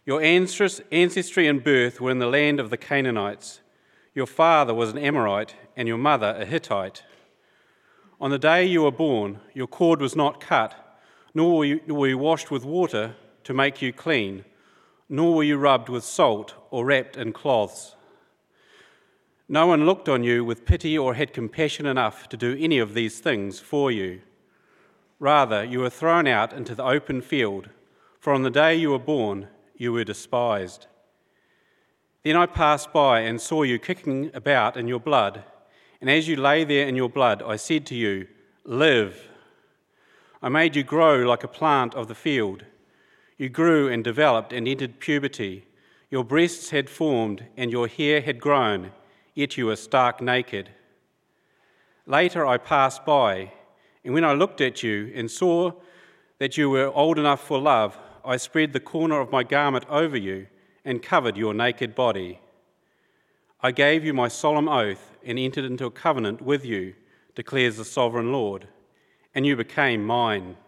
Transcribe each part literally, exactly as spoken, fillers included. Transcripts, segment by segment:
Your ancestry and birth were in the land of the Canaanites. Your father was an Amorite and your mother a Hittite. On the day you were born, your cord was not cut, nor were you, were you washed with water to make you clean, nor were you rubbed with salt or wrapped in cloths. No one looked on you with pity or had compassion enough to do any of these things for you. Rather, you were thrown out into the open field, for on the day you were born, you were despised. Then I passed by and saw you kicking about in your blood, and as you lay there in your blood, I said to you, live. I made you grow like a plant of the field. You grew and developed and entered puberty. Your breasts had formed and your hair had grown, yet you were stark naked. Later I passed by, and when I looked at you and saw that you were old enough for love, I spread the corner of my garment over you and covered your naked body. I gave you my solemn oath and entered into a covenant with you, declares the sovereign Lord, and you became mine.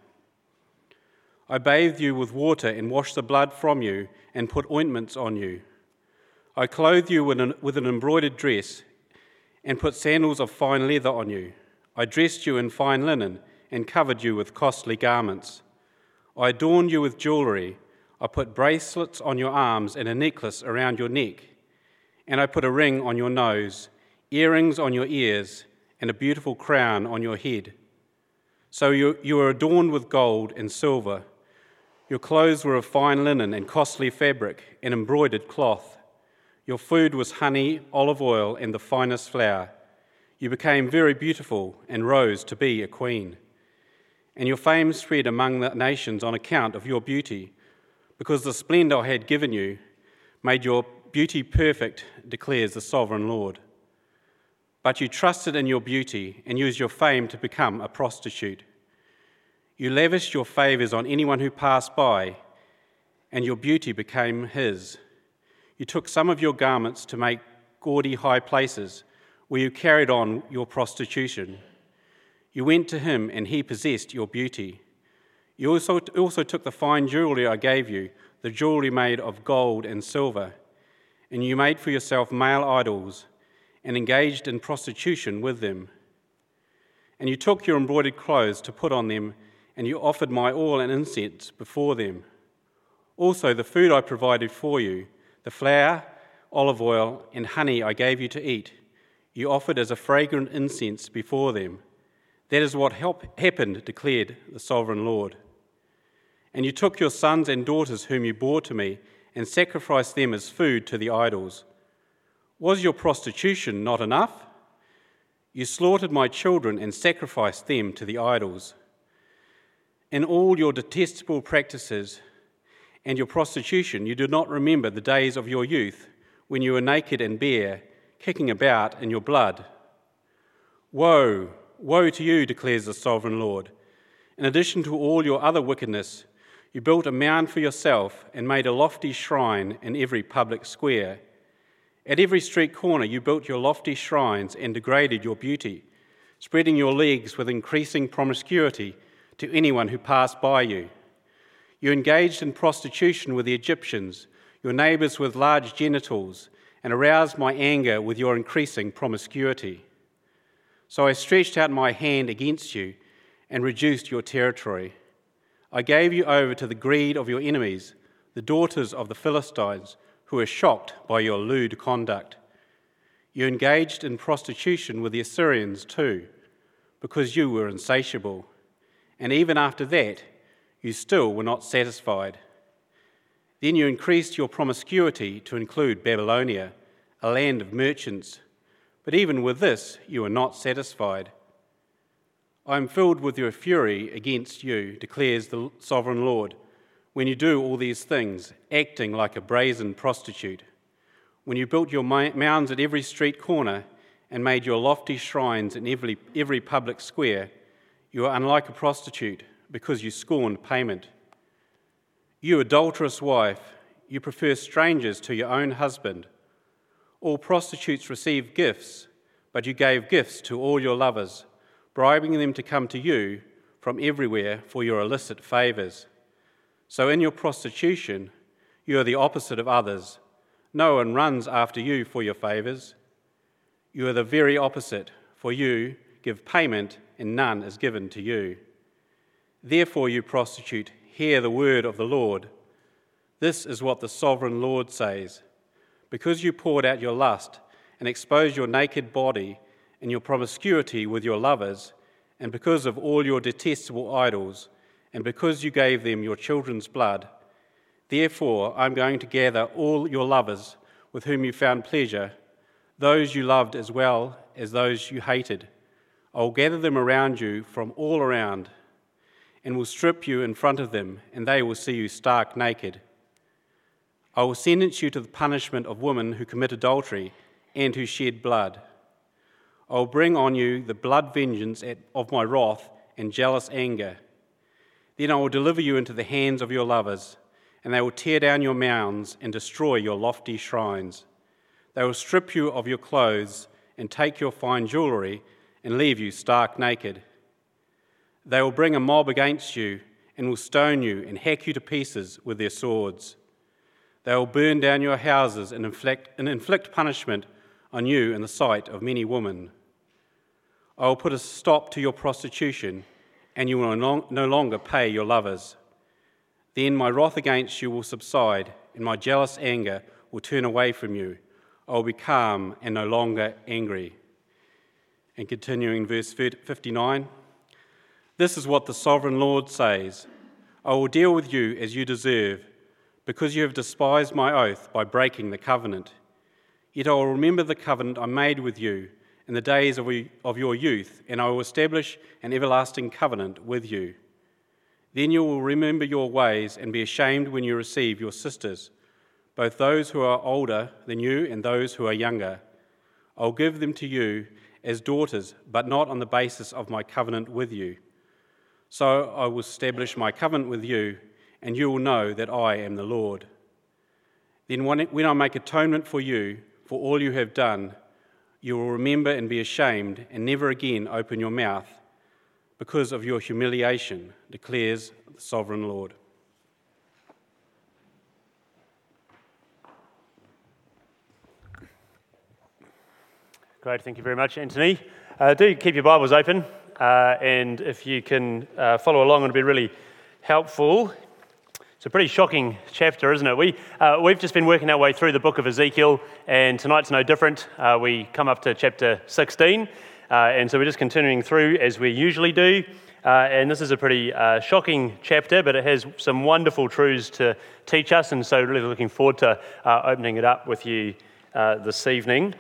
I bathed you with water and washed the blood from you and put ointments on you. I clothed you with an, with an embroidered dress and put sandals of fine leather on you. I dressed you in fine linen and covered you with costly garments. I adorned you with jewelry. I put bracelets on your arms and a necklace around your neck. And I put a ring on your nose, earrings on your ears, and a beautiful crown on your head. So you, you were adorned with gold and silver. Your clothes were of fine linen and costly fabric and embroidered cloth. Your food was honey, olive oil, and the finest flour. You became very beautiful and rose to be a queen. And your fame spread among the nations on account of your beauty, because the splendor I had given you made your beauty perfect, declares the sovereign Lord. But you trusted in your beauty and used your fame to become a prostitute. You lavished your favors on anyone who passed by, and your beauty became his. You took some of your garments to make gaudy high places, where you carried on your prostitution. You went to him, and he possessed your beauty. You also, also took the fine jewelry I gave you, the jewelry made of gold and silver, and you made for yourself male idols and engaged in prostitution with them. And you took your embroidered clothes to put on them, and you offered my oil and incense before them. Also the food I provided for you, the flour, olive oil, and honey I gave you to eat, you offered as a fragrant incense before them. That is what help, happened, declared the sovereign Lord. And you took your sons and daughters whom you bore to me and sacrificed them as food to the idols. Was your prostitution not enough? You slaughtered my children and sacrificed them to the idols. In all your detestable practices and your prostitution, you did not remember the days of your youth when you were naked and bare, kicking about in your blood. Woe! Woe to you, declares the sovereign Lord. In addition to all your other wickedness, you built a mound for yourself and made a lofty shrine in every public square. At every street corner you built your lofty shrines and degraded your beauty, spreading your leagues with increasing promiscuity to anyone who passed by you. You engaged in prostitution with the Egyptians, your neighbours with large genitals, and aroused my anger with your increasing promiscuity. So I stretched out my hand against you and reduced your territory. I gave you over to the greed of your enemies, the daughters of the Philistines, who were shocked by your lewd conduct. You engaged in prostitution with the Assyrians too, because you were insatiable. And even after that, you still were not satisfied. Then you increased your promiscuity to include Babylonia, a land of merchants. But even with this, you are not satisfied. I am filled with your fury against you, declares the sovereign Lord, when you do all these things, acting like a brazen prostitute. When you built your mounds at every street corner and made your lofty shrines in every, every public square, you are unlike a prostitute because you scorned payment. You adulterous wife, you prefer strangers to your own husband. All prostitutes receive gifts, but you gave gifts to all your lovers, bribing them to come to you from everywhere for your illicit favours. So in your prostitution, You are the opposite of others. No one runs after you for your favours. You are the very opposite, for you give payment and none is given to you. Therefore, you prostitute, hear the word of the Lord. This is what the sovereign Lord says. Because you poured out your lust and exposed your naked body in your promiscuity with your lovers, and because of all your detestable idols, and because you gave them your children's blood, therefore I'm going to gather all your lovers with whom you found pleasure, those you loved as well as those you hated. I will gather them around you from all around, and will strip you in front of them, and they will see you stark naked. I will sentence you to the punishment of women who commit adultery and who shed blood. I will bring on you the blood vengeance of my wrath and jealous anger. Then I will deliver you into the hands of your lovers, and they will tear down your mounds and destroy your lofty shrines. They will strip you of your clothes and take your fine jewellery and leave you stark naked. They will bring a mob against you and will stone you and hack you to pieces with their swords. They will burn down your houses and inflict, and inflict punishment on you in the sight of many women. I will put a stop to your prostitution, and you will no longer pay your lovers. Then my wrath against you will subside, and my jealous anger will turn away from you. I will be calm and no longer angry. And continuing verse fifty-nine, this is what the sovereign Lord says. I will deal with you as you deserve, because you have despised my oath by breaking the covenant. Yet I will remember the covenant I made with you in the days of your youth, and I will establish an everlasting covenant with you. Then you will remember your ways and be ashamed when you receive your sisters, both those who are older than you and those who are younger. I will give them to you as daughters, but not on the basis of my covenant with you. So I will establish my covenant with you, and you will know that I am the Lord. Then when I make atonement for you, for all you have done, you will remember and be ashamed and never again open your mouth because of your humiliation, declares the sovereign Lord. Great, thank you very much, Anthony. Uh, do keep your Bibles open, uh, and if you can uh, follow along, it'll be really helpful. It's a pretty shocking chapter, isn't it? We, uh, we've just been working our way through the book of Ezekiel, and tonight's no different. Uh, we come up to chapter sixteen, uh, and so we're just continuing through as we usually do. Uh, and this is a pretty uh, shocking chapter, but it has some wonderful truths to teach us, and so really looking forward to uh, opening it up with you uh, this evening.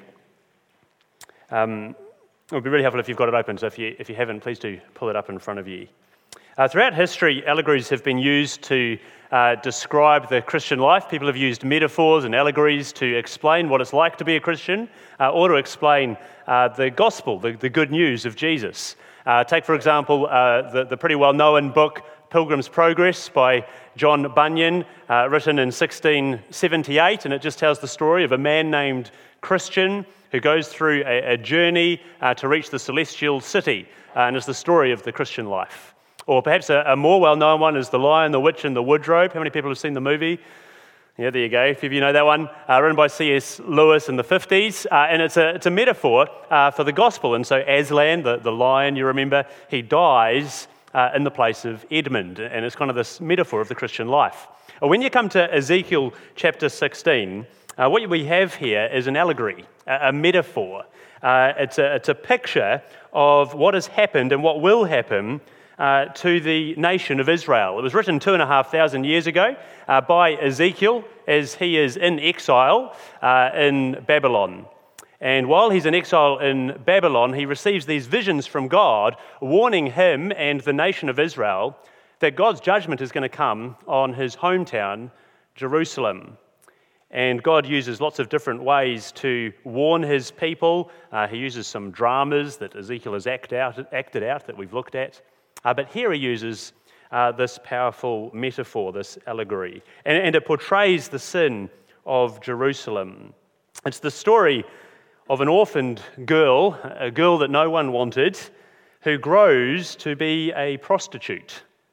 Um, it would be really helpful if you've got it open, so if you, if you haven't, please do pull it up in front of you. Uh, throughout history, allegories have been used to uh, describe the Christian life. People have used metaphors and allegories to explain what it's like to be a Christian, uh, or to explain uh, the gospel, the, the good news of Jesus. Uh, take, for example, uh, the, the pretty well-known book, Pilgrim's Progress by John Bunyan, uh, written in sixteen seventy-eight, and it just tells the story of a man named Christian who goes through a, a journey uh, to reach the celestial city, uh, and it's the story of the Christian life. Or perhaps a, a more well-known one is The Lion, the Witch, and the Wardrobe. How many people have seen the movie? Yeah, there you go. If you know that one, uh, written by C S Lewis in the fifties, uh, and it's a it's a metaphor uh, for the gospel. And so Aslan, the, the lion, you remember, he dies uh, in the place of Edmund, and it's kind of this metaphor of the Christian life. When you come to Ezekiel chapter sixteen, uh, what we have here is an allegory, a, a metaphor. Uh, it's a it's a picture of what has happened and what will happen Uh, to the nation of Israel. It was written two and a half thousand years ago uh, by Ezekiel as he is in exile uh, in Babylon. And while he's in exile in Babylon, he receives these visions from God warning him and the nation of Israel that God's judgment is going to come on his hometown, Jerusalem. And God uses lots of different ways to warn his people. Uh, he uses some dramas that Ezekiel has act out, acted out that we've looked at. Uh, but here he uses uh, this powerful metaphor, this allegory, and, and it portrays the sin of Jerusalem. It's the story of an orphaned girl, a girl that no one wanted, who grows to be a prostitute.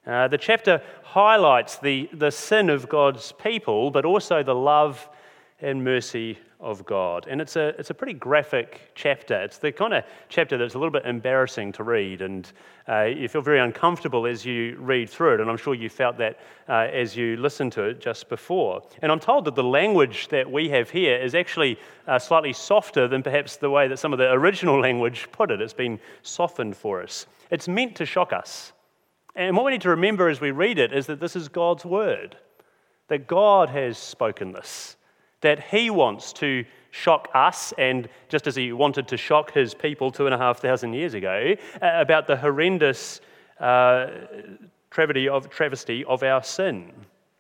Uh, the chapter highlights the, the sin of God's people, but also the love and mercy of God. And it's a it's a pretty graphic chapter. It's the kind of chapter that's a little bit embarrassing to read, and uh, you feel very uncomfortable as you read through it, and I'm sure you felt that uh, as you listened to it just before. And I'm told that the language that we have here is actually uh, slightly softer than perhaps the way that some of the original language put it. It's been softened for us. It's meant to shock us. And what we need to remember as we read it is that this is God's word, that God has spoken this, that he wants to shock us, and just as he wanted to shock his people two and a half thousand years ago, uh, about the horrendous uh, travesty of, travesty of our sin.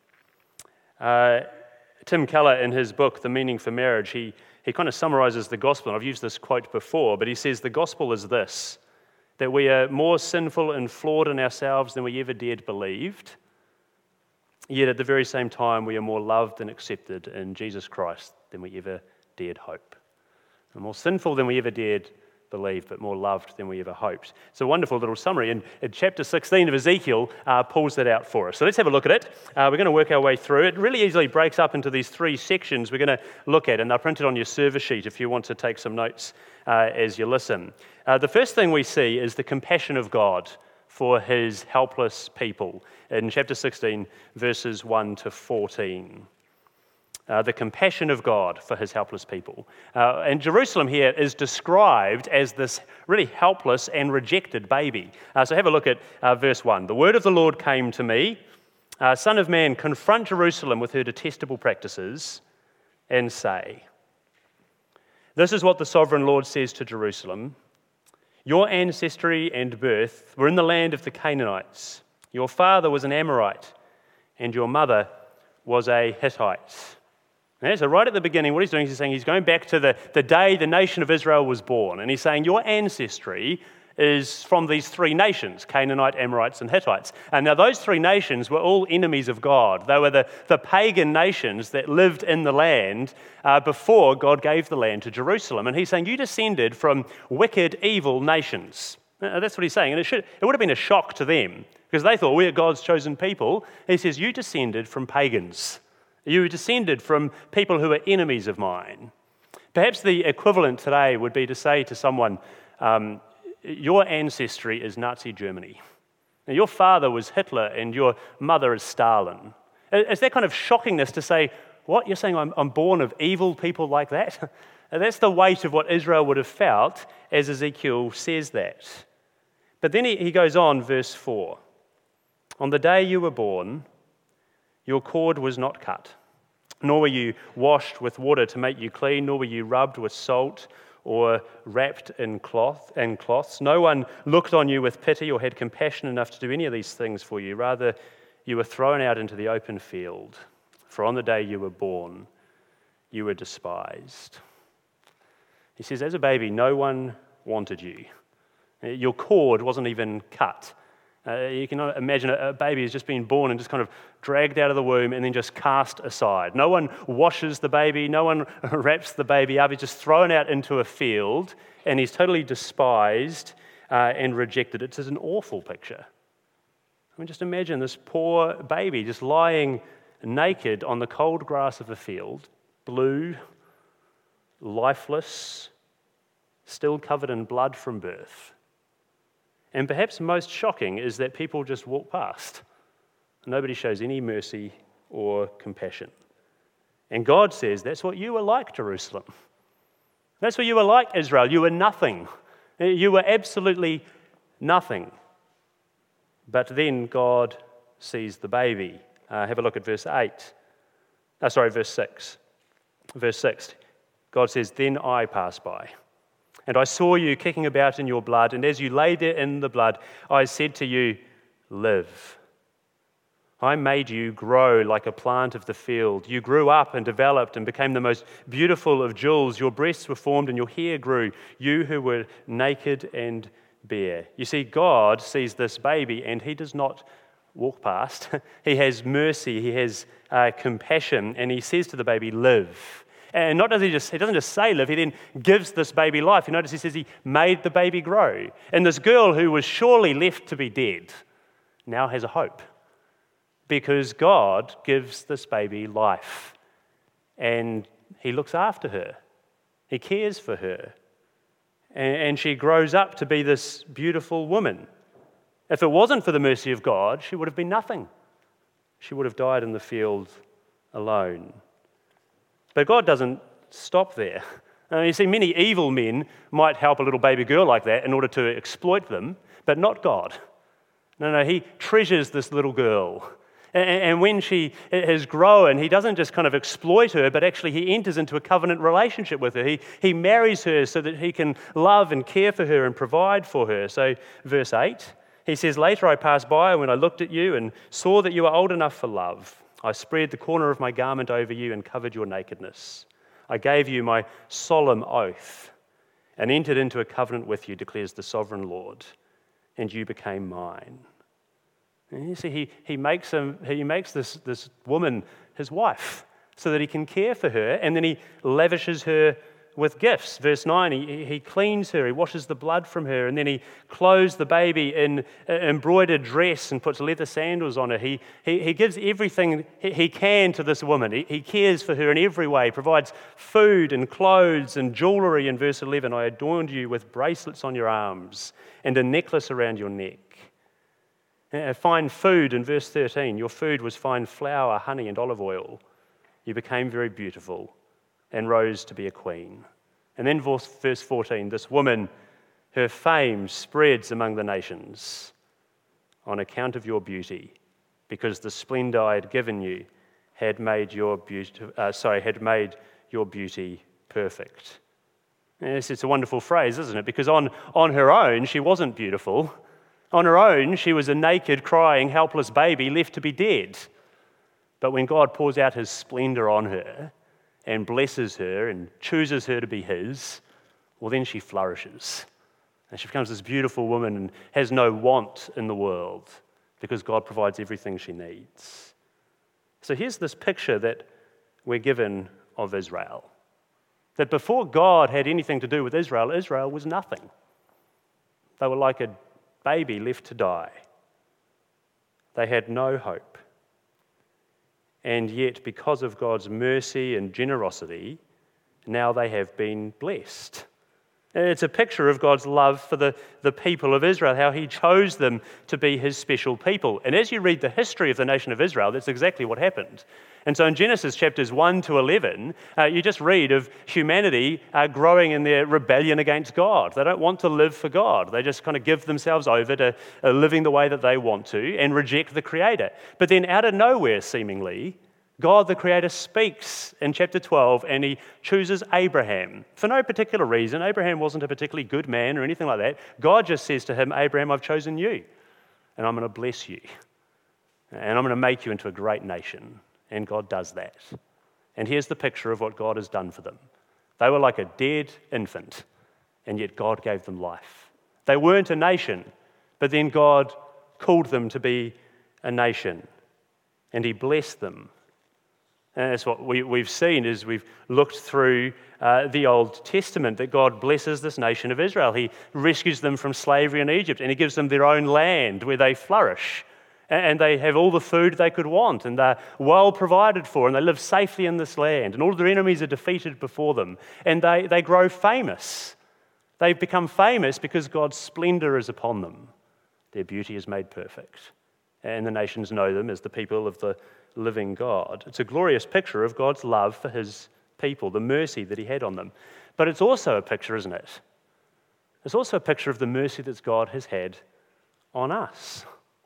Uh, Tim Keller, in his book, The Meaning for Marriage, he, he kind of summarizes the gospel, and I've used this quote before, but he says the gospel is this, that we are more sinful and flawed in ourselves than we ever dared believed, yet at the very same time we are more loved and accepted in Jesus Christ than we ever dared hope. We're more sinful than we ever dared believe, but more loved than we ever hoped. It's a wonderful little summary, and in chapter sixteen of Ezekiel uh, pulls that out for us. So let's have a look at it. Uh, we're going to work our way through it. It really easily breaks up into these three sections we're going to look at, and they're printed on your service sheet if you want to take some notes uh, as you listen. Uh, the first thing we see is the compassion of God for his helpless people in chapter sixteen, verses one to fourteen. Uh, the compassion of God for his helpless people. Uh, and Jerusalem here is described as this really helpless and rejected baby. Uh, so have a look at uh, verse one. The word of the Lord came to me, uh, Son of man, confront Jerusalem with her detestable practices and say, this is what the sovereign Lord says to Jerusalem. Your ancestry and birth were in the land of the Canaanites. Your father was an Amorite, and your mother was a Hittite. Okay, so right at the beginning, what he's doing is he's saying he's going back to the, the day the nation of Israel was born, and he's saying your ancestry is from these three nations, Canaanite, Amorites, and Hittites. And now those three nations were all enemies of God. They were the, the pagan nations that lived in the land uh, before God gave the land to Jerusalem. And he's saying you descended from wicked, evil nations. Uh, that's what he's saying. And it, should, it would have been a shock to them, because they thought, we're God's chosen people. He says, you descended from pagans. You descended from people who are enemies of mine. Perhaps the equivalent today would be to say to someone, um, your ancestry is Nazi Germany. Now, your father was Hitler and your mother is Stalin. Is that kind of shockingness to say, what, you're saying I'm, I'm born of evil people like that? That's the weight of what Israel would have felt as Ezekiel says that. But then he, he goes on, verse four. On the day you were born, your cord was not cut, nor were you washed with water to make you clean, nor were you rubbed with salt or wrapped in cloth and cloths. No one looked on you with pity or had compassion enough to do any of these things for you. Rather, you were thrown out into the open field. For on the day you were born, you were despised. He says, as a baby, no one wanted you. Your cord wasn't even cut. Uh, you can imagine a, a baby has just been born and just kind of dragged out of the womb and then just cast aside. No one washes the baby, no one wraps the baby up. He's just thrown out into a field and he's totally despised uh, and rejected. It's an awful picture. I mean, just imagine this poor baby just lying naked on the cold grass of a field, blue, lifeless, still covered in blood from birth. And perhaps most shocking is that people just walk past. Nobody shows any mercy or compassion. And God says, that's what you were like, Jerusalem. That's what you were like, Israel. You were nothing. You were absolutely nothing. But then God sees the baby. Uh, have a look at verse eight. Uh, sorry, verse six. Verse six. God says, then I passed by. And I saw you kicking about in your blood, and as you lay there in the blood, I said to you, live. I made you grow like a plant of the field. You grew up and developed and became the most beautiful of jewels. Your breasts were formed and your hair grew, you who were naked and bare. You see, God sees this baby and he does not walk past. He has mercy, he has uh, compassion, and he says to the baby, live. And not does he just, he doesn't just say live, he then gives this baby life. You notice he says he made the baby grow. And this girl who was surely left to be dead, now has a hope, because God gives this baby life, and he looks after her. He cares for her, and, and she grows up to be this beautiful woman. If it wasn't for the mercy of God, she would have been nothing. She would have died in the field alone. But God doesn't stop there. Uh, you see, many evil men might help a little baby girl like that in order to exploit them, but not God. No, no, he treasures this little girl. And, and when she has grown, he doesn't just kind of exploit her, but actually he enters into a covenant relationship with her. He, he marries her so that he can love and care for her and provide for her. So verse eight, he says, "Later I passed by when I looked at you and saw that you were old enough for love. I spread the corner of my garment over you and covered your nakedness. I gave you my solemn oath and entered into a covenant with you, declares the sovereign Lord, and you became mine." And you see, he, he makes, him, he makes this, this woman his wife so that he can care for her, and then he lavishes her with gifts. Verse nine, he, he cleans her, he washes the blood from her, and then he clothes the baby in an embroidered dress and puts leather sandals on her. He, he, he gives everything he can to this woman. He, he cares for her in every way, provides food and clothes and jewelry. In verse eleven, "I adorned you with bracelets on your arms and a necklace around your neck." Uh, fine food in verse thirteen, "Your food was fine flour, honey, and olive oil. You became very beautiful and rose to be a queen." And then verse fourteen, "This woman, her fame spreads among the nations on account of your beauty, because the splendor I had given you had made your beauty, uh, sorry, had made your beauty perfect." Yes, it's a wonderful phrase, isn't it? Because on, on her own, she wasn't beautiful. On her own, she was a naked, crying, helpless baby left to be dead. But when God pours out his splendor on her and blesses her and chooses her to be his, well, then she flourishes. And she becomes this beautiful woman and has no want in the world because God provides everything she needs. So here's this picture that we're given of Israel. That before God had anything to do with Israel, Israel was nothing. They were like a baby left to die. They had no hope. And yet, because of God's mercy and generosity, now they have been blessed. It's a picture of God's love for the, the people of Israel, how he chose them to be his special people. And as you read the history of the nation of Israel, that's exactly what happened. And so in Genesis chapters one to eleven, uh, you just read of humanity uh, growing in their rebellion against God. They don't want to live for God. They just kind of give themselves over to uh, living the way that they want to and reject the Creator. But then out of nowhere, seemingly, God the Creator speaks in chapter twelve, and he chooses Abraham. For no particular reason. Abraham wasn't a particularly good man or anything like that. God just says to him, "Abraham, I've chosen you, and I'm going to bless you, and I'm going to make you into a great nation." And God does that. And here's the picture of what God has done for them. They were like a dead infant, and yet God gave them life. They weren't a nation, but then God called them to be a nation, and he blessed them. And that's what we, we've seen as we've looked through uh, the Old Testament, that God blesses this nation of Israel. He rescues them from slavery in Egypt, and he gives them their own land where they flourish. And they have all the food they could want, and they're well provided for, and they live safely in this land, and all of their enemies are defeated before them, and they, they grow famous. They've become famous because God's splendor is upon them. Their beauty is made perfect, and the nations know them as the people of the living God. It's a glorious picture of God's love for his people, the mercy that he had on them. But it's also a picture, isn't it? It's also a picture of the mercy that God has had on us.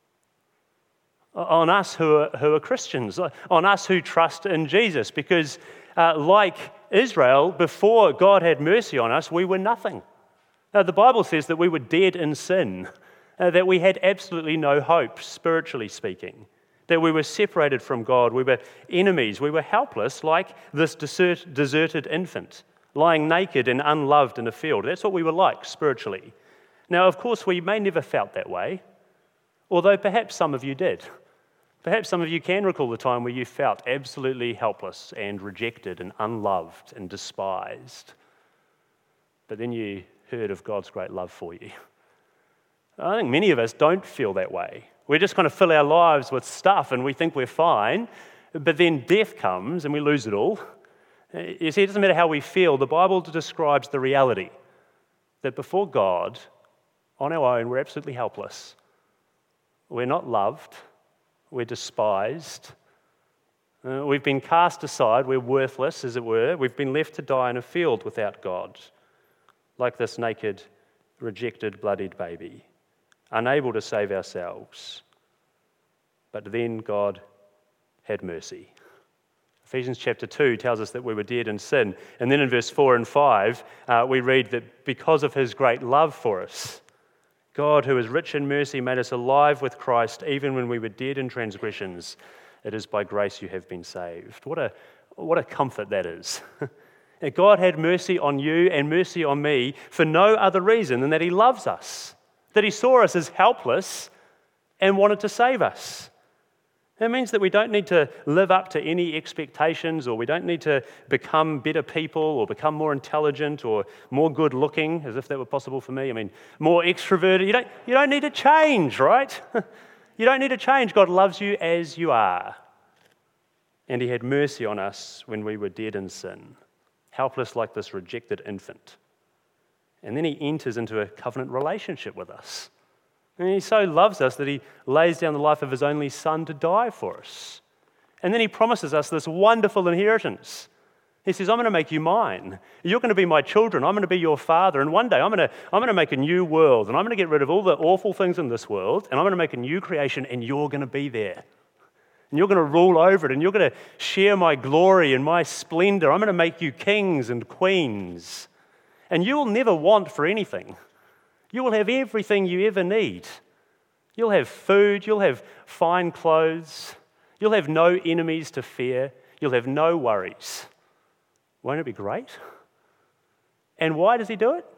On us who are, who are Christians, on us who trust in Jesus, because uh, like Israel, before God had mercy on us, we were nothing. Now, the Bible says that we were dead in sin, uh, that we had absolutely no hope, spiritually speaking, that we were separated from God, we were enemies, we were helpless like this desert, deserted infant, lying naked and unloved in a field. That's what we were like spiritually. Now, of course, we may never felt that way, although perhaps some of you did. Perhaps some of you can recall the time where you felt absolutely helpless and rejected and unloved and despised. But then you heard of God's great love for you. I think many of us don't feel that way. We just kind of fill our lives with stuff and we think we're fine, but then death comes and we lose it all. You see, it doesn't matter how we feel. The Bible describes the reality that before God, on our own, we're absolutely helpless. We're not loved. We're despised. Uh, we've been cast aside. We're worthless, as it were. We've been left to die in a field without God, like this naked, rejected, bloodied baby, unable to save ourselves. But then God had mercy. Ephesians chapter two tells us that we were dead in sin. And then in verse four and five, uh, we read that because of his great love for us, God, who is rich in mercy, made us alive with Christ even when we were dead in transgressions. It is by grace you have been saved. What a, what a comfort that is. God had mercy on you and mercy on me for no other reason than that he loves us, that he saw us as helpless and wanted to save us. It means that we don't need to live up to any expectations, or we don't need to become better people or become more intelligent or more good looking, as if that were possible for me. I mean, more extroverted. You don't, you don't need to change, right? You don't need to change. God loves you as you are. And he had mercy on us when we were dead in sin, helpless like this rejected infant. And then he enters into a covenant relationship with us. And he so loves us that he lays down the life of his only son to die for us. And then he promises us this wonderful inheritance. He says, I'm going to make you mine. You're going to be my children. I'm going to be your father. And one day I'm going to, I'm going to make a new world. And I'm going to get rid of all the awful things in this world. And I'm going to make a new creation. And you're going to be there. And you're going to rule over it. And you're going to share my glory and my splendor. I'm going to make you kings and queens. And you will never want for anything. You will have everything you ever need. You'll have food, you'll have fine clothes, you'll have no enemies to fear, you'll have no worries. Won't it be great? And why does he do it?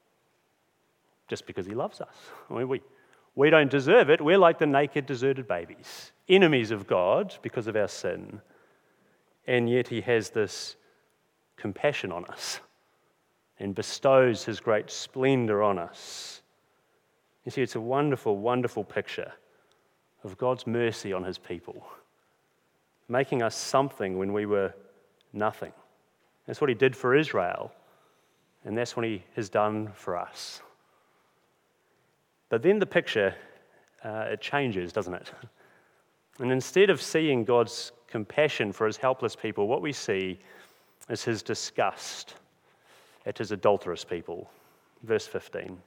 Just because he loves us. I mean, we, we don't deserve it. We're like the naked, deserted babies, enemies of God because of our sin. And yet he has this compassion on us and bestows his great splendor on us. You see, it's a wonderful, wonderful picture of God's mercy on his people, making us something when we were nothing. That's what he did for Israel, and that's what he has done for us. But then the picture, uh, it changes, doesn't it? And instead of seeing God's compassion for his helpless people, what we see is his disgust at his adulterous people. Verse fifteen.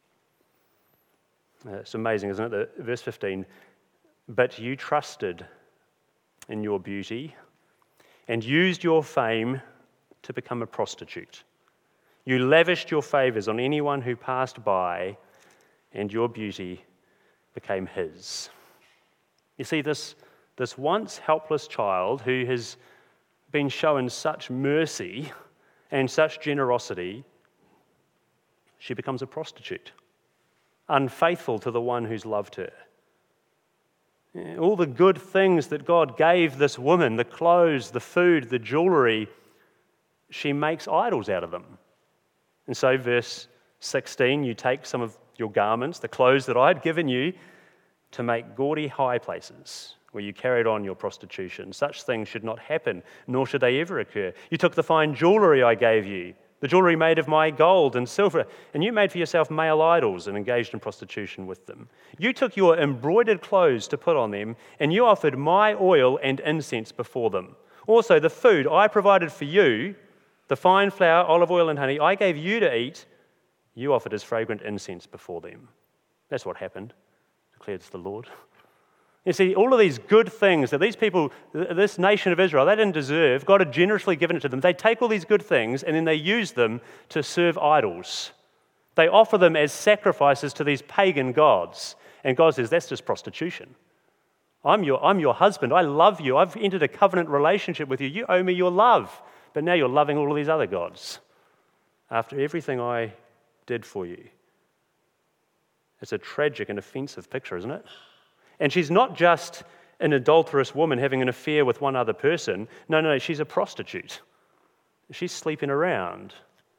Uh, it's amazing, isn't it? The, verse fifteen. But you trusted in your beauty and used your fame to become a prostitute. You lavished your favors on anyone who passed by, and your beauty became his. You see, this, this once helpless child who has been shown such mercy and such generosity, she becomes a prostitute, unfaithful to the one who's loved her. All the good things that God gave this woman, the clothes, the food, the jewelry, she makes idols out of them. And so verse sixteen, you take some of your garments, the clothes that I had given you, to make gaudy high places where you carried on your prostitution. Such things should not happen, nor should they ever occur. You took the fine jewelry I gave you, the jewelry made of my gold and silver, and you made for yourself male idols and engaged in prostitution with them. You took your embroidered clothes to put on them, and you offered my oil and incense before them. Also, the food I provided for you, the fine flour, olive oil, and honey, I gave you to eat, you offered as fragrant incense before them. That's what happened, declares the Lord. You see, all of these good things that these people, this nation of Israel, they didn't deserve, God had generously given it to them. They take all these good things and then they use them to serve idols. They offer them as sacrifices to these pagan gods. And God says, that's just prostitution. I'm your, I'm your husband. I love you. I've entered a covenant relationship with you. You owe me your love. But now you're loving all of these other gods after everything I did for you. It's a tragic and offensive picture, isn't it? And she's not just an adulterous woman having an affair with one other person. No, no, no, she's a prostitute. She's sleeping around.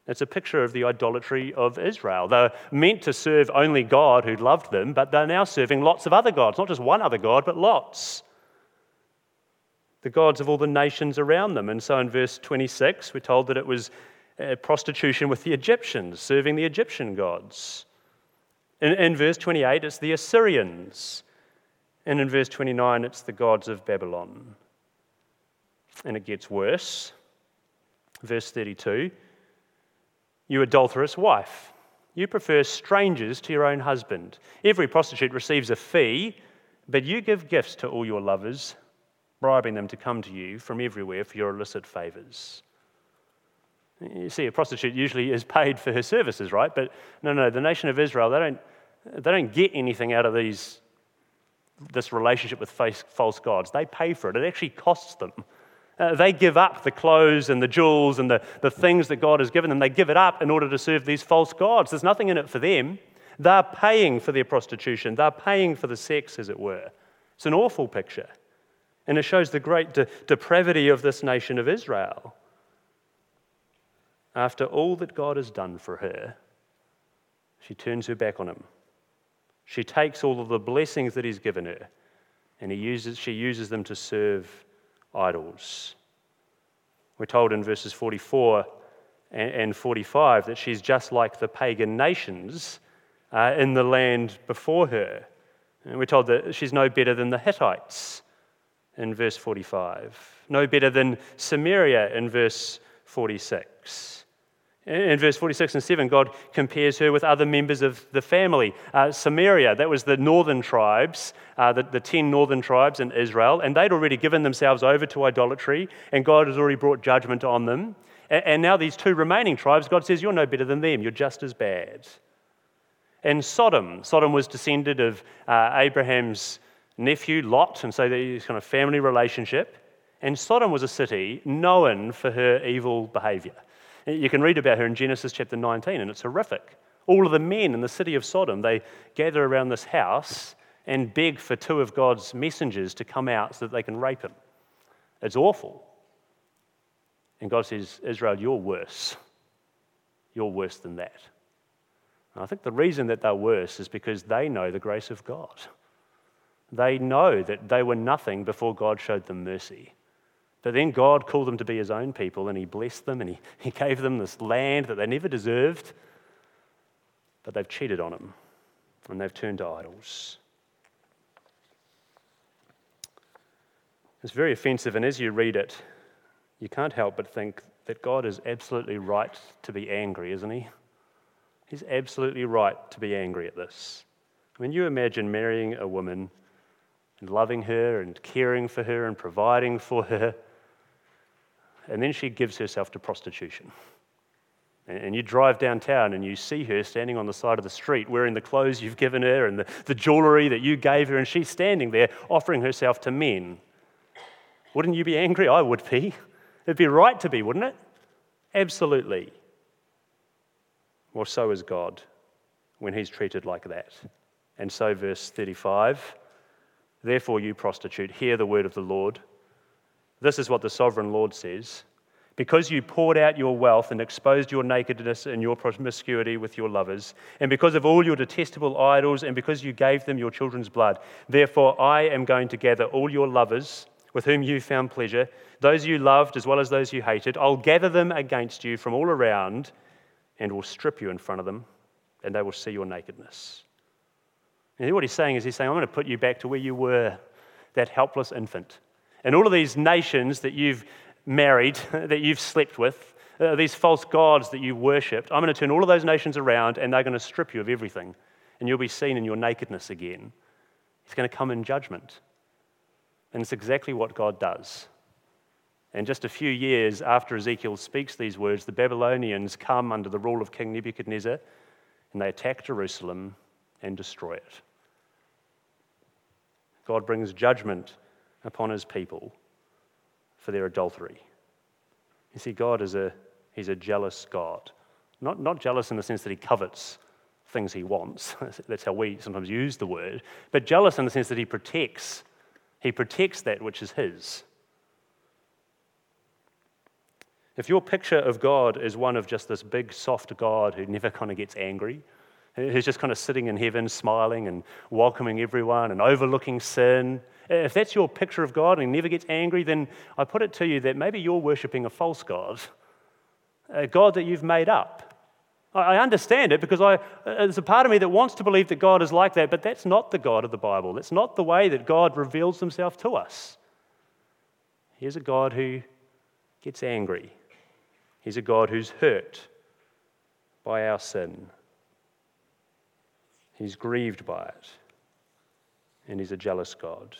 It's a picture of the idolatry of Israel. They're meant to serve only God who loved them, but they're now serving lots of other gods, not just one other god, but lots. The gods of all the nations around them. And so in verse twenty-six, we're told that it was uh, prostitution with the Egyptians, serving the Egyptian gods. In, in verse twenty-eight, it's the Assyrians. And in verse twenty-nine, it's the gods of Babylon. And it gets worse. Verse thirty-two, you adulterous wife, you prefer strangers to your own husband. Every prostitute receives a fee, but you give gifts to all your lovers, bribing them to come to you from everywhere for your illicit favors. You see, a prostitute usually is paid for her services, right? But no, no, the nation of Israel, they don't, they don't get anything out of these, this relationship with false gods. They pay for it. It actually costs them. Uh, they give up the clothes and the jewels and the, the things that God has given them. They give it up in order to serve these false gods. There's nothing in it for them. They're paying for their prostitution. They're paying for the sex, as it were. It's an awful picture. And it shows the great de- depravity of this nation of Israel. After all that God has done for her, she turns her back on him. She takes all of the blessings that he's given her, and he uses, she uses them to serve idols. We're told in verses forty-four and forty-five that she's just like the pagan nations uh, in the land before her. And we're told that she's no better than the Hittites in verse forty-five, no better than Samaria in verse forty-six. In verse forty-six and seven, God compares her with other members of the family. Uh, Samaria, that was the northern tribes, uh, the, the ten northern tribes in Israel, and they'd already given themselves over to idolatry, and God has already brought judgment on them. And, and now these two remaining tribes, God says, you're no better than them, you're just as bad. And Sodom, Sodom was descended of uh, Abraham's nephew, Lot, and so this kind of family relationship. And Sodom was a city known for her evil behavior. You can read about her in Genesis chapter nineteen, and it's horrific. All of the men in the city of Sodom, they gather around this house and beg for two of God's messengers to come out so that they can rape him. It's awful. And God says, Israel, you're worse. You're worse than that. And I think the reason that they're worse is because they know the grace of God. They know that they were nothing before God showed them mercy. But then God called them to be his own people, and he blessed them, and he, he gave them this land that they never deserved. But they've cheated on him, and they've turned to idols. It's very offensive, and as you read it, you can't help but think that God is absolutely right to be angry, isn't he? He's absolutely right to be angry at this. When you imagine marrying a woman and loving her and caring for her and providing for her, and then she gives herself to prostitution. And you drive downtown and you see her standing on the side of the street wearing the clothes you've given her and the, the jewelry that you gave her, and she's standing there offering herself to men. Wouldn't you be angry? I would be. It'd be right to be, wouldn't it? Absolutely. Well, so is God when he's treated like that. And so verse thirty-five, therefore you prostitute, hear the word of the Lord. This is what the sovereign Lord says. Because you poured out your wealth and exposed your nakedness and your promiscuity with your lovers, and because of all your detestable idols, and because you gave them your children's blood, therefore I am going to gather all your lovers with whom you found pleasure, those you loved as well as those you hated. I'll gather them against you from all around and will strip you in front of them, and they will see your nakedness. And what he's saying is he's saying, I'm going to put you back to where you were, that helpless infant. And all of these nations that you've married, that you've slept with, uh, these false gods that you worshipped, I'm going to turn all of those nations around, and they're going to strip you of everything. And you'll be seen in your nakedness again. He's going to come in judgment. And it's exactly what God does. And just a few years after Ezekiel speaks these words, the Babylonians come under the rule of King Nebuchadnezzar, and they attack Jerusalem and destroy it. God brings judgment upon his people for their adultery. You see, God is a he's a jealous God. Not, not jealous in the sense that he covets things he wants. That's how we sometimes use the word. But jealous in the sense that he protects. He protects that which is his. if your picture of God is one of just this big, soft God who never kind of gets angry, who's just kind of sitting in heaven, smiling and welcoming everyone and overlooking sin, if that's your picture of God and he never gets angry, then I put it to you that maybe you're worshipping a false God, a God that you've made up. I understand it because I, there's a part of me that wants to believe that God is like that, but that's not the God of the Bible. That's not the way that God reveals himself to us. He's a God who gets angry. He's a God who's hurt by our sin. He's grieved by it. And he's a jealous God.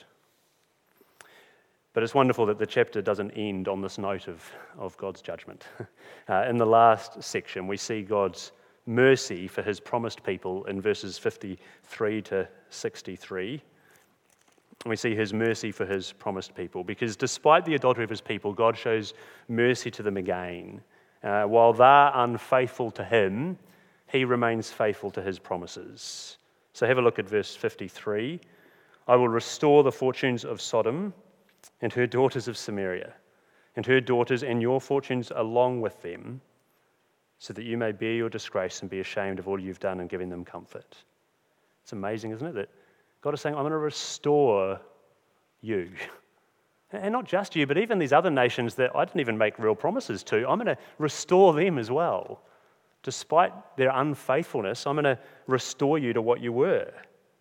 But it's wonderful that the chapter doesn't end on this note of, of God's judgment. Uh, in the last section, we see God's mercy for his promised people in verses fifty-three to sixty-three. We see his mercy for his promised people, because despite the adultery of his people, God shows mercy to them again. Uh, while they're unfaithful to him, he remains faithful to his promises. So have a look at verse fifty-three. I will restore the fortunes of Sodom and her daughters of Samaria, and her daughters and your fortunes along with them, so that you may bear your disgrace and be ashamed of all you've done in giving them comfort. It's amazing, isn't it, that God is saying, I'm going to restore you. And not just you, but even these other nations that I didn't even make real promises to, I'm going to restore them as well. Despite their unfaithfulness, I'm going to restore you to what you were.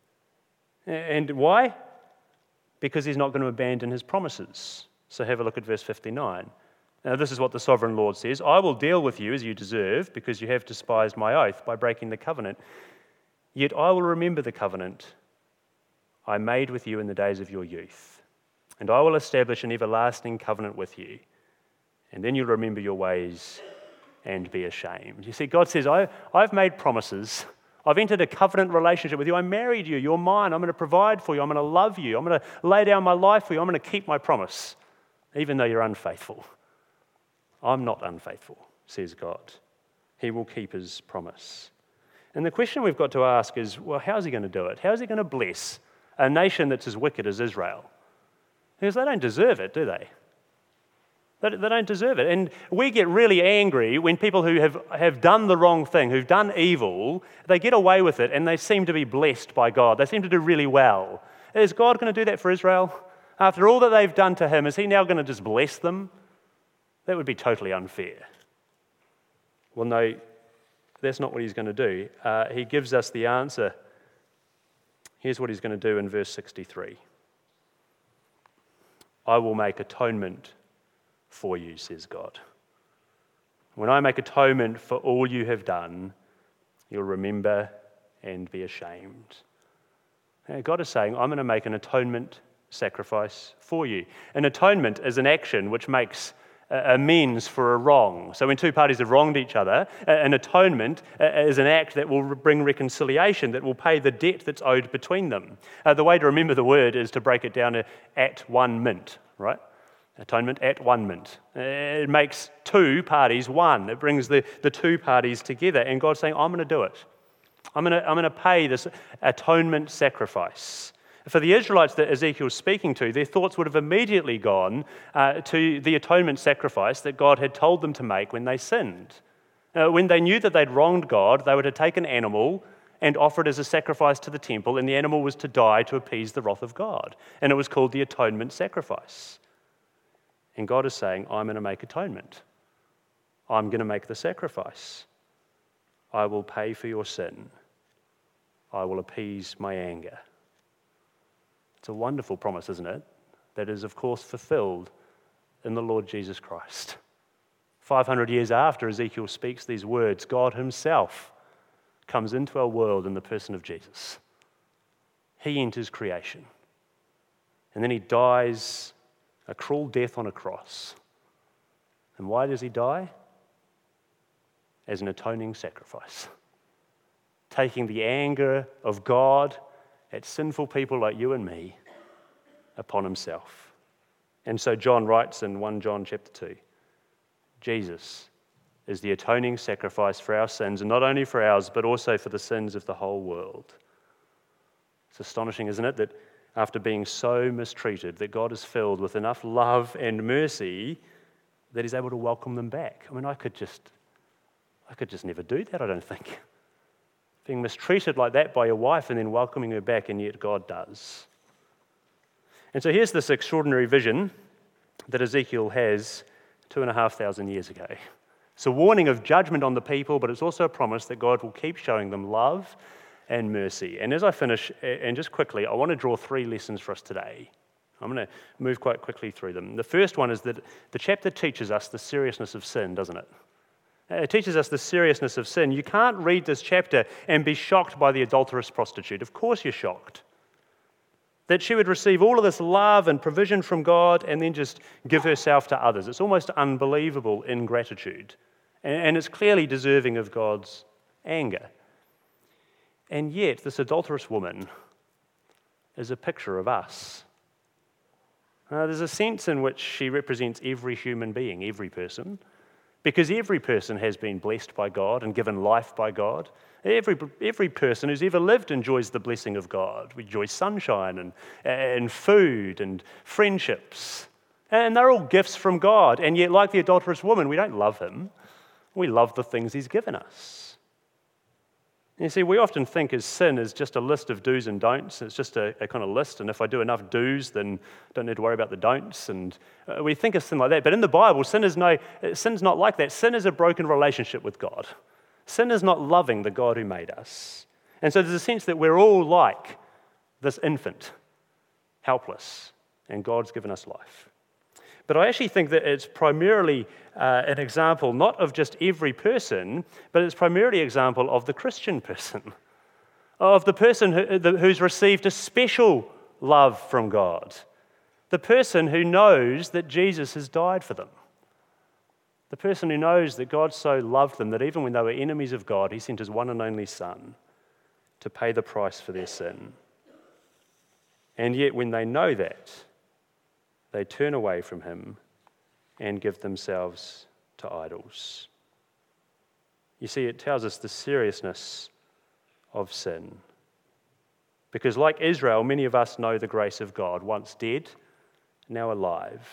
And why? Because he's not going to abandon his promises. So have a look at verse fifty-nine. Now this is what the sovereign Lord says. I will deal with you as you deserve, because you have despised my oath by breaking the covenant. Yet I will remember the covenant I made with you in the days of your youth. And I will establish an everlasting covenant with you. And then you'll remember your ways and be ashamed. You see, God says, I, I've made promises. I've entered a covenant relationship with you. I married you. You're mine. I'm going to provide for you. I'm going to love you. I'm going to lay down my life for you. I'm going to keep my promise, even though you're unfaithful. I'm not unfaithful, says God. He will keep his promise. And the question we've got to ask is, well, how's he going to do it? How's he going to bless a nation that's as wicked as Israel? Because they don't deserve it, do they? They don't deserve it. And we get really angry when people who have, have done the wrong thing, who've done evil, they get away with it and they seem to be blessed by God. They seem to do really well. Is God going to do that for Israel? After all that they've done to him, is he now going to just bless them? That would be totally unfair. Well, no, that's not what he's going to do. Uh, he gives us the answer. Here's what he's going to do in verse sixty-three. I will make atonement for you, says God. When I make atonement for all you have done, you'll remember and be ashamed. And God is saying, I'm going to make an atonement sacrifice for you. An atonement is an action which makes amends for a wrong. So when two parties have wronged each other, an atonement is an act that will bring reconciliation, that will pay the debt that's owed between them. Uh, the way to remember the word is to break it down to at one mint, right? Atonement at one mint. It makes two parties one. It brings the, the two parties together. And God's saying, I'm going to do it. I'm going to, I'm going to pay this atonement sacrifice. For the Israelites that Ezekiel's speaking to, their thoughts would have immediately gone uh, to the atonement sacrifice that God had told them to make when they sinned. Uh, when they knew that they'd wronged God, they would have taken an animal and offered as a sacrifice to the temple, and the animal was to die to appease the wrath of God. And it was called the atonement sacrifice. And God is saying, I'm going to make atonement. I'm going to make the sacrifice. I will pay for your sin. I will appease my anger. It's a wonderful promise, isn't it? That is, of course, fulfilled in the Lord Jesus Christ. five hundred years after Ezekiel speaks these words, God himself comes into our world in the person of Jesus. He enters creation. And then he dies a cruel death on a cross. And why does he die? As an atoning sacrifice. Taking the anger of God at sinful people like you and me upon himself. And so John writes in First John chapter two, Jesus is the atoning sacrifice for our sins, and not only for ours, but also for the sins of the whole world. It's astonishing, isn't it, that after being so mistreated, that God is filled with enough love and mercy that he's able to welcome them back. I mean, I could just, I could just never do that, I don't think. Being mistreated like that by your wife and then welcoming her back, and yet God does. And so here's this extraordinary vision that Ezekiel has two and a half thousand years ago. It's a warning of judgment on the people, but it's also a promise that God will keep showing them love and mercy. And as I finish, and just quickly, I want to draw three lessons for us today. I'm going to move quite quickly through them. The first one is that the chapter teaches us the seriousness of sin, doesn't it? It teaches us the seriousness of sin. You can't read this chapter and be shocked by the adulterous prostitute. Of course you're shocked. That she would receive all of this love and provision from God and then just give herself to others. It's almost unbelievable ingratitude. And it's clearly deserving of God's anger. And yet, this adulterous woman is a picture of us. Uh, there's a sense in which she represents every human being, every person, because every person has been blessed by God and given life by God. Every, every person who's ever lived enjoys the blessing of God. We enjoy sunshine and, and food and friendships. And they're all gifts from God. And yet, like the adulterous woman, we don't love him. We love the things he's given us. And you see, we often think as sin is just a list of do's and don'ts. It's just a, a kind of list, and if I do enough do's, then I don't need to worry about the don'ts. And uh, we think of sin like that. But in the Bible, sin is no, sin's not like that. Sin is a broken relationship with God. Sin is not loving the God who made us. And so there's a sense that we're all like this infant, helpless, and God's given us life. But I actually think that it's primarily uh, an example not of just every person, but it's primarily an example of the Christian person, of the person who, the, who's received a special love from God, the person who knows that Jesus has died for them, the person who knows that God so loved them that even when they were enemies of God, he sent his one and only Son to pay the price for their sin. And yet when they know that, they turn away from him and give themselves to idols. You see, it tells us the seriousness of sin. Because like Israel, many of us know the grace of God, once dead, now alive.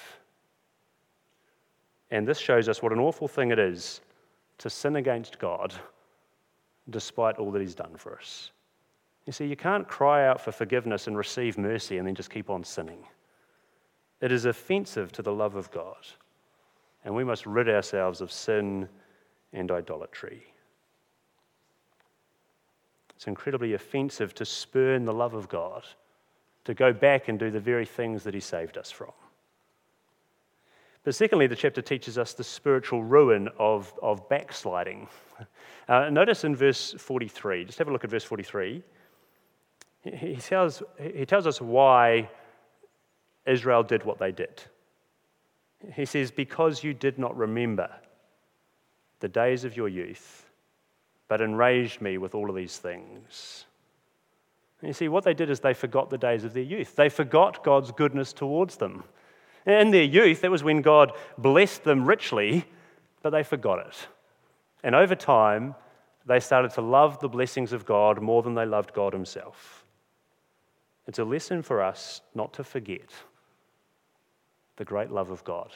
And this shows us what an awful thing it is to sin against God despite all that he's done for us. You see, you can't cry out for forgiveness and receive mercy and then just keep on sinning. It is offensive to the love of God, and we must rid ourselves of sin and idolatry. It's incredibly offensive to spurn the love of God, to go back and do the very things that he saved us from. But secondly, the chapter teaches us the spiritual ruin of, of backsliding. Uh, notice in verse forty-three, just have a look at verse forty-three. He, he, tells, he tells us why Israel did what they did. He says, because you did not remember the days of your youth, but enraged me with all of these things. And you see, what they did is they forgot the days of their youth. They forgot God's goodness towards them. In their youth, that was when God blessed them richly, but they forgot it. And over time, they started to love the blessings of God more than they loved God himself. It's a lesson for us not to forget the great love of God.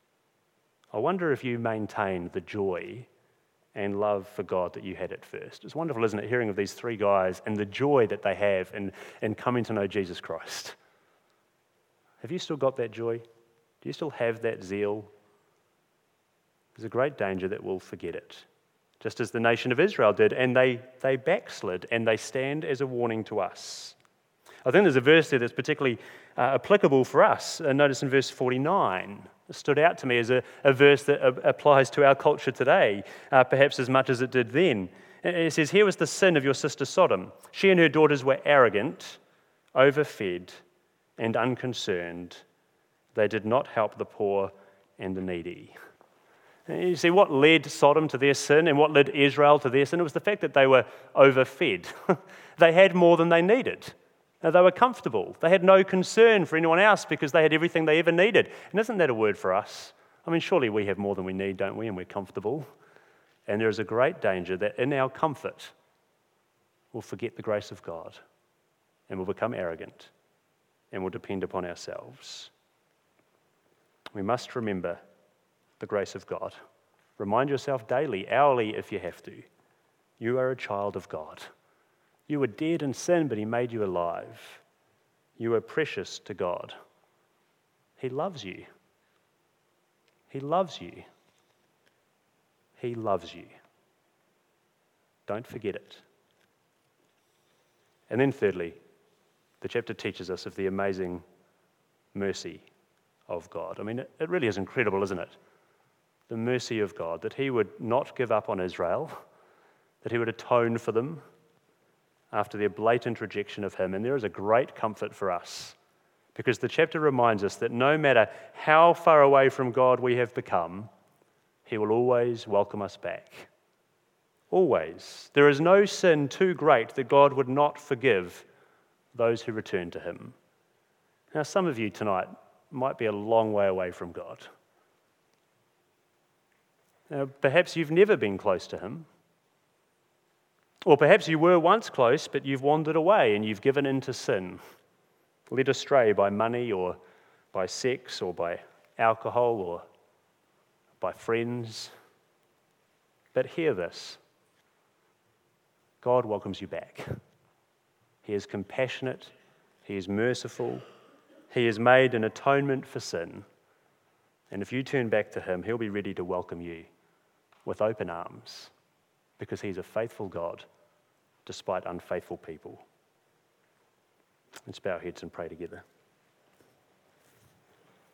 I wonder if you maintain the joy and love for God that you had at first. It's wonderful, isn't it, hearing of these three guys and the joy that they have in, in coming to know Jesus Christ. Have you still got that joy? Do you still have that zeal? There's a great danger that we'll forget it, just as the nation of Israel did, and they, they backslid, and they stand as a warning to us. I think there's a verse there that's particularly uh, applicable for us. Uh, notice in verse forty-nine, it stood out to me as a, a verse that uh, applies to our culture today, uh, perhaps as much as it did then. It says, here was the sin of your sister Sodom. She and her daughters were arrogant, overfed, and unconcerned. They did not help the poor and the needy. You see, what led Sodom to their sin and what led Israel to their sin? It was the fact that they were overfed. They had more than they needed. They were comfortable. They had no concern for anyone else because they had everything they ever needed. And isn't that a word for us? I mean, surely we have more than we need, don't we? And we're comfortable. And there is a great danger that in our comfort, we'll forget the grace of God and we'll become arrogant and we'll depend upon ourselves. We must remember the grace of God. Remind yourself daily, hourly if you have to. You are a child of God. You were dead in sin, but he made you alive. You are precious to God. He loves you. He loves you. He loves you. Don't forget it. And then thirdly, the chapter teaches us of the amazing mercy of God. I mean, it, it really is incredible, isn't it? The mercy of God, that he would not give up on Israel, that he would atone for them after their blatant rejection of him. And there is a great comfort for us, because the chapter reminds us that no matter how far away from God we have become, he will always welcome us back. Always. There is no sin too great that God would not forgive those who return to him. Now, some of you tonight might be a long way away from God. Now, perhaps you've never been close to him. Or perhaps you were once close, but you've wandered away and you've given in to sin, led astray by money or by sex or by alcohol or by friends. But hear this. God welcomes you back. He is compassionate. He is merciful. He has made an atonement for sin. And if you turn back to him, he'll be ready to welcome you with open arms, because he's a faithful God despite unfaithful people. Let's bow our heads and pray together.